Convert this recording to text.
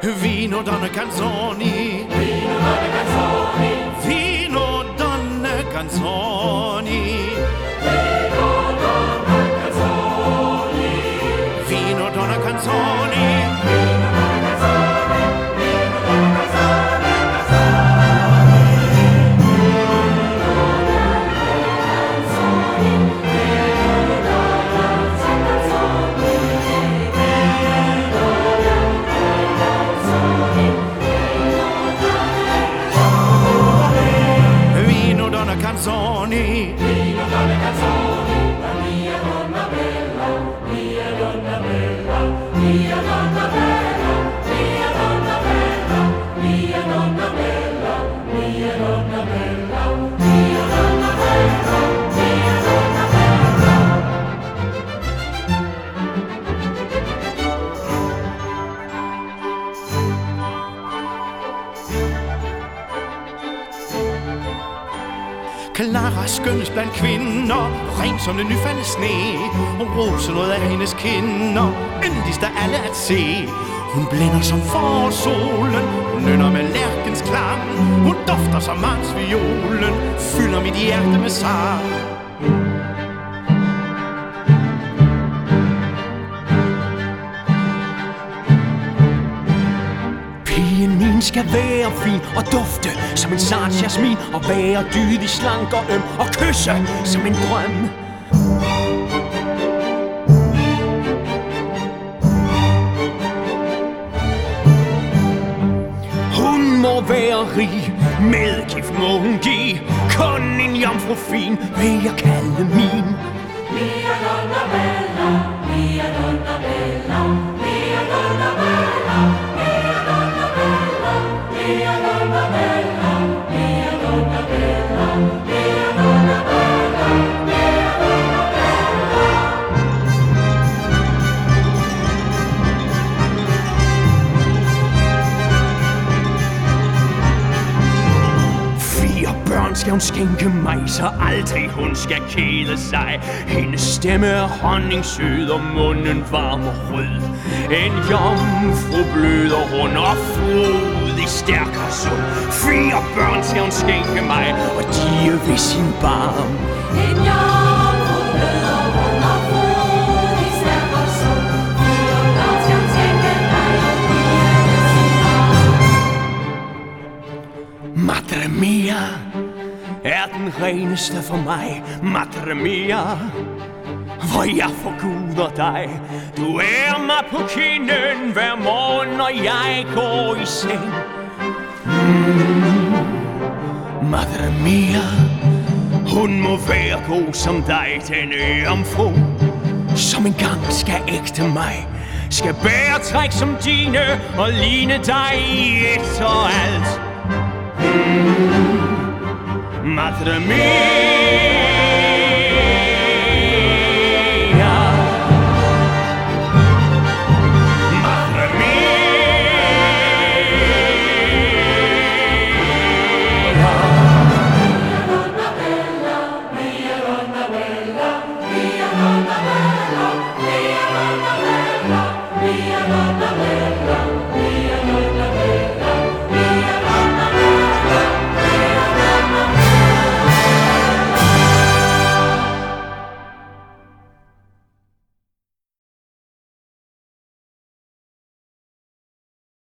Vino donne canzoni, vino donne canzoni, vino donne canzoni. Canzoni, vino dalle canzoni, la mia donna bella, mia donna bella, mia donna bella, mia donna bella, mia donna bella, mia donna bella, mia donna bella, mia donna bella. Clara skønnes blandt kvinder, ren som det nyfaldne sne, og rosenrød af hendes kinder, yndigst af alle at se. Hun blænder som forårssolen, hun nynner med lærkens klang, hun dufter som martsviolen, fylder mit hjerte med sang. Skal være fin og dufte som en sart jasmin, og være dydig, slank og øm, og kysse som en drøm. Hun må være rig, medgift må hun give, kun en jomfru fin vil jeg kalde min. Mia donna bella, mia donna bella, mia donna bella, mia donna bella, mia donna bella, mia donna bella, mia donna bella, mia donna bella. Fire børn skal hun skænke mig, så aldrig hun skal kede sig. Hendes stemme er honningssød, og munden varm og rød. En jomfru bløder hun og frodig, stærk og sund. Fire børn skal hun skænke mig, og de er ved sin barm. En jomfru bløder hun og frodig, stærk og sund. Fire børn skal hun skænke mig, og de er ved sin barm. Madre mia er den reneste for mig, Madre mia, hvor jeg forguder dig. Du er mig på kinden hver morgen, når jeg går i seng. Madre mia, hun må være god som dig, denne jomfru, som engang skal ægte mig. Skal bære træk som dine og ligne dig i et og alt. Madre mia.